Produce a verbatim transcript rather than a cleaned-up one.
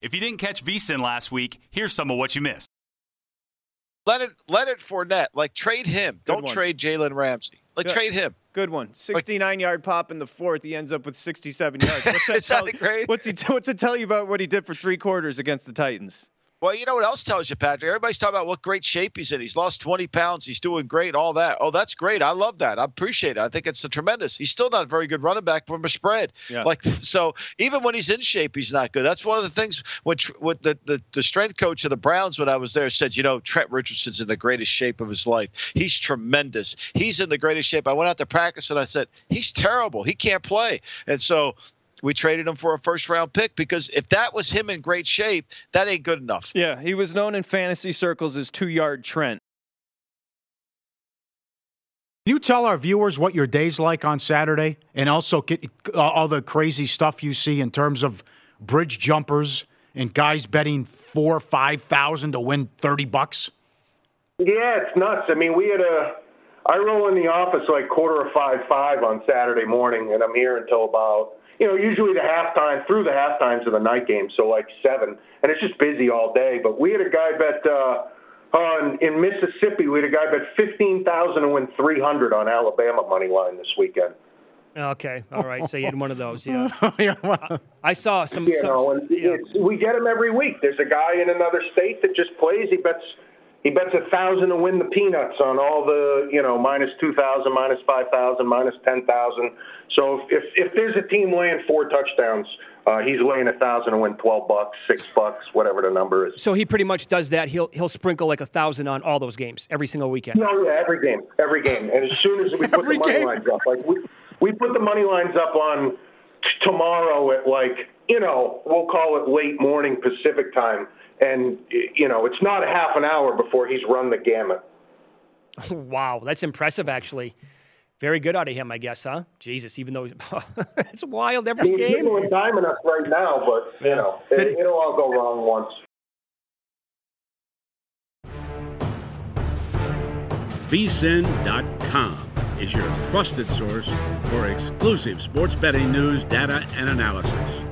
If you didn't catch VSiN last week, here's some of what you missed. Leonard, Leonard Fournette, like trade him. Good Don't one. trade Jalen Ramsey. Like Good. trade him. Good one. sixty-nine-yard pop in the fourth. He ends up with sixty-seven yards. What's that, Is that tell, great? what's, he t- what's it tell you about what he did for three quarters against the Titans? Well, you know what else tells you, Patrick? Everybody's talking about what great shape he's in. He's lost twenty pounds. He's doing great, all that. Oh, that's great. I love that. I appreciate it. I think it's a tremendous. He's still not a very good running back from a spread. Yeah. Like so, even when he's in shape, he's not good. That's one of the things when, when the, the, the strength coach of the Browns when I was there said, you know, Trent Richardson's in the greatest shape of his life. He's tremendous. He's in the greatest shape. I went out to practice, and I said, he's terrible. He can't play. And so – we traded him for a first-round pick because if that was him in great shape, that ain't good enough. Yeah, he was known in fantasy circles as two-yard Trent. Can you tell our viewers what your day's like on Saturday and also get uh, all the crazy stuff you see in terms of bridge jumpers and guys betting four or five thousand to win thirty bucks? Yeah, it's nuts. I mean, we had a – I roll in the office like quarter of five, five on Saturday morning, and I'm here until about – you know, usually the halftime, through the halftimes of the night game, so like seven. And it's just busy all day. But we had a guy bet uh, on in Mississippi, we had a guy bet fifteen thousand to win three hundred on Alabama money line this weekend. Okay, all right. So you had one of those, yeah. yeah, well, I, I saw some. You some know, and yeah. it's, we get him every week. There's a guy in another state that just plays. He bets he bets a thousand to win the peanuts on all the, you know, minus two thousand, minus five thousand, minus ten thousand. So if, if if there's a team laying four touchdowns, uh, he's laying a thousand to win twelve bucks, six bucks, whatever the number is. So he pretty much does that. He'll he'll sprinkle like a thousand on all those games every single weekend. No, yeah, every game, every game. And as soon as we put the money game. lines up, like we we put the money lines up on t- tomorrow at like, you know, we'll call it late morning Pacific time. And, you know, it's not a half an hour before he's run the gamut. Wow, that's impressive, actually. Very good out of him, I guess, huh? Jesus, even though it's wild every He's game. nickel and diming us right now, but, you know, it, it'll all go wrong once. V S I N dot com is your trusted source for exclusive sports betting news, data, and analysis.